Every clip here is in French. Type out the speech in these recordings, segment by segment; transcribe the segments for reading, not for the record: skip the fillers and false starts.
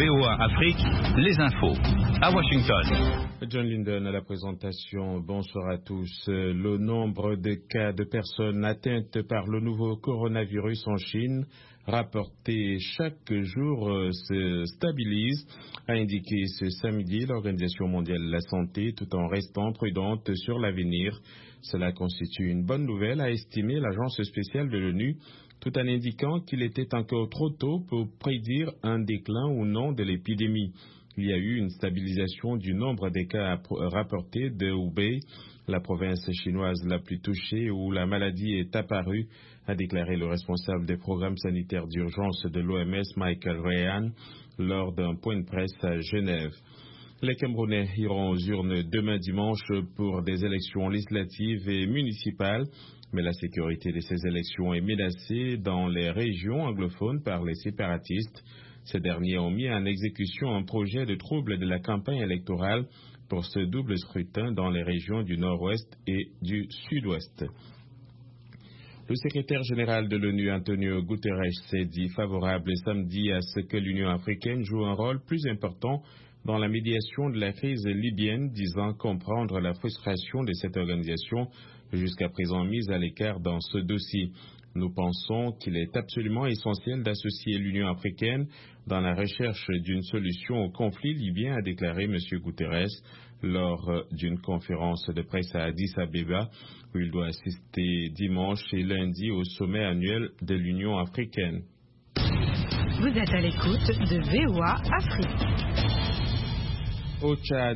VOA Afrique, les infos. À Washington. John Linden à la présentation. Bonsoir à tous. Le nombre de cas de personnes atteintes par le nouveau coronavirus en Chine, rapporté chaque jour, se stabilise, a indiqué ce samedi l'Organisation mondiale de la santé, tout en restant prudente sur l'avenir. Cela constitue une bonne nouvelle, a estimé l'agence spéciale de l'ONU, tout en indiquant qu'il était encore trop tôt pour prédire un déclin ou non de l'épidémie. Il y a eu une stabilisation du nombre des cas rapportés de Hubei, la province chinoise la plus touchée où la maladie est apparue, a déclaré le responsable des programmes sanitaires d'urgence de l'OMS, Michael Ryan, lors d'un point de presse à Genève. Les Camerounais iront aux urnes demain dimanche pour des élections législatives et municipales, mais la sécurité de ces élections est menacée dans les régions anglophones par les séparatistes. Ces derniers ont mis en exécution un projet de trouble de la campagne électorale pour ce double scrutin dans les régions du nord-ouest et du sud-ouest. Le secrétaire général de l'ONU, Antonio Guterres, s'est dit favorable samedi à ce que l'Union africaine joue un rôle plus important dans la médiation de la crise libyenne, disant comprendre la frustration de cette organisation jusqu'à présent mise à l'écart dans ce dossier. Nous pensons qu'il est absolument essentiel d'associer l'Union africaine dans la recherche d'une solution au conflit libyen, a déclaré M. Guterres lors d'une conférence de presse à Addis Abeba, où il doit assister dimanche et lundi au sommet annuel de l'Union africaine. Vous êtes à l'écoute de VOA Afrique. Au Tchad,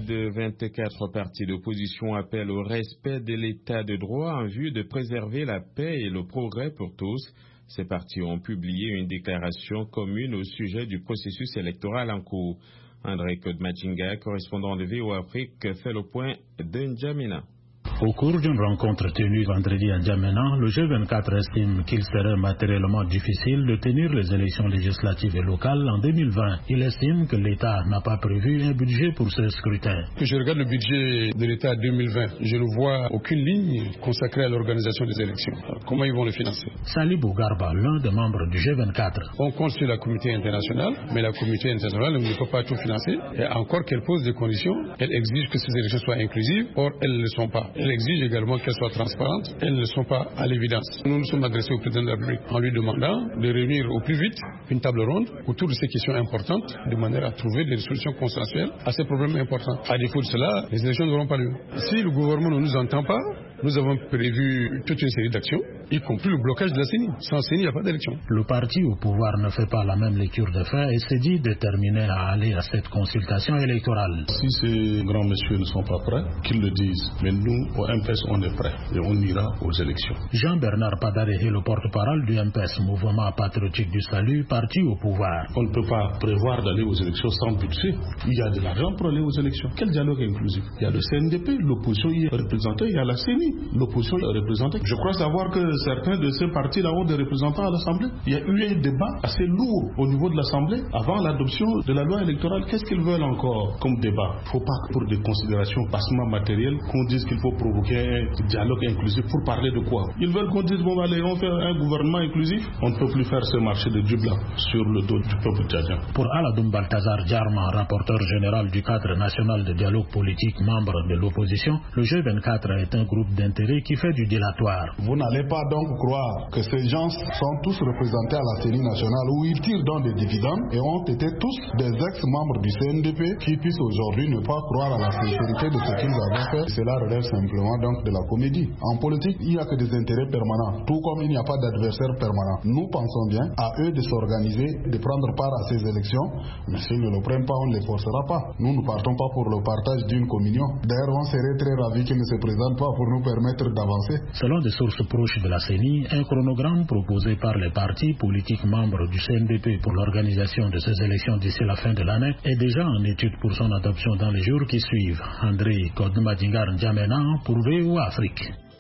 24 partis d'opposition appellent au respect de l'état de droit en vue de préserver la paix et le progrès pour tous. Ces partis ont publié une déclaration commune au sujet du processus électoral en cours. André Kodmachinga, correspondant de VOA Afrique, fait le point de N'Djamena. Au cours d'une rencontre tenue vendredi à N'Djamena, le G24 estime qu'il serait matériellement difficile de tenir les élections législatives et locales en 2020. Il estime que l'État n'a pas prévu un budget pour ce scrutin. Que je regarde le budget de l'État 2020, je ne vois aucune ligne consacrée à l'organisation des élections. Alors, comment ils vont le financer? Salibou Garba, l'un des membres du G24. On compte sur la communauté internationale, mais la communauté internationale ne peut pas tout financer. Et encore qu'elle pose des conditions, elle exige que ces élections soient inclusives, or elles ne le sont pas. Elle exige également qu'elles soient transparentes. Elles ne sont pas à l'évidence. Nous nous sommes adressés au président de la République en lui demandant de réunir au plus vite une table ronde autour de ces questions importantes, de manière à trouver des solutions consensuelles à ces problèmes importants. À défaut de cela, les élections n'auront pas lieu. Si le gouvernement ne nous entend pas, nous avons prévu toute une série d'actions, y compris le blocage de la CENI. Sans CENI, il n'y a pas d'élection. Le parti au pouvoir ne fait pas la même lecture des faits et s'est dit déterminé à aller à cette consultation électorale. Si ces grands messieurs ne sont pas prêts, qu'ils le disent. Mais nous, au MPS, on est prêts et on ira aux élections. Jean-Bernard Padare est le porte-parole du MPS, Mouvement Patriotique du Salut, parti au pouvoir. On ne peut pas prévoir d'aller aux élections sans budget. Il y a de l'argent pour aller aux élections. Quel dialogue inclusif? Il y a le CNDP, l'opposition y est représentée, il y a la CENI. L'opposition est représentée. Je crois savoir que certains de ces partis-là ont des représentants à l'Assemblée. Il y a eu un débat assez lourd au niveau de l'Assemblée avant l'adoption de la loi électorale. Qu'est-ce qu'ils veulent encore comme débat? Il ne faut pas, pour des considérations bassement matérielles, qu'on dise qu'il faut provoquer un dialogue inclusif pour parler de quoi? Ils veulent qu'on dise, bon allez, on fait un gouvernement inclusif. On ne peut plus faire ce marché de Dublin sur le dos du peuple tchadien. Pour Aladoum Balthazar Djarma, rapporteur général du cadre national de dialogue politique, membre de l'opposition, le G24 est un groupe d'intérêt qui fait du dilatoire. Vous n'allez pas donc croire que ces gens sont tous représentés à la CENI nationale où ils tirent dans des dividendes et ont été tous des ex-membres du CNDP qui puissent aujourd'hui ne pas croire à la sincérité de ce qu'ils avaient fait. Cela relève simplement donc de la comédie. En politique, il n'y a que des intérêts permanents, tout comme il n'y a pas d'adversaire permanent. Nous pensons bien à eux de s'organiser, de prendre part à ces élections, mais s'ils ne le prennent pas, on ne les forcera pas. Nous ne partons pas pour le partage d'une communion. D'ailleurs, on serait très ravis qu'ils ne se présentent pas pour nous permettre d'avancer. Selon des sources proches de la CENI, un chronogramme proposé par les partis politiques membres du CNDP pour l'organisation de ces élections d'ici la fin de l'année est déjà en étude pour son adoption dans les jours qui suivent. André Kodmadingar N'Djamena pour VOA Afrique.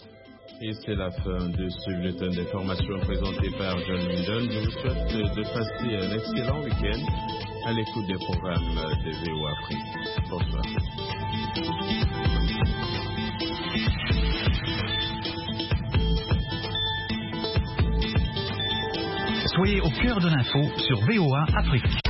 Et c'est la fin de ce bulletin d'information présenté par John Linden. Je vous souhaite de passer un excellent week-end à l'écoute des programmes de VOA Afrique. Bonsoir. Soyez au cœur de l'info sur VOA Afrique.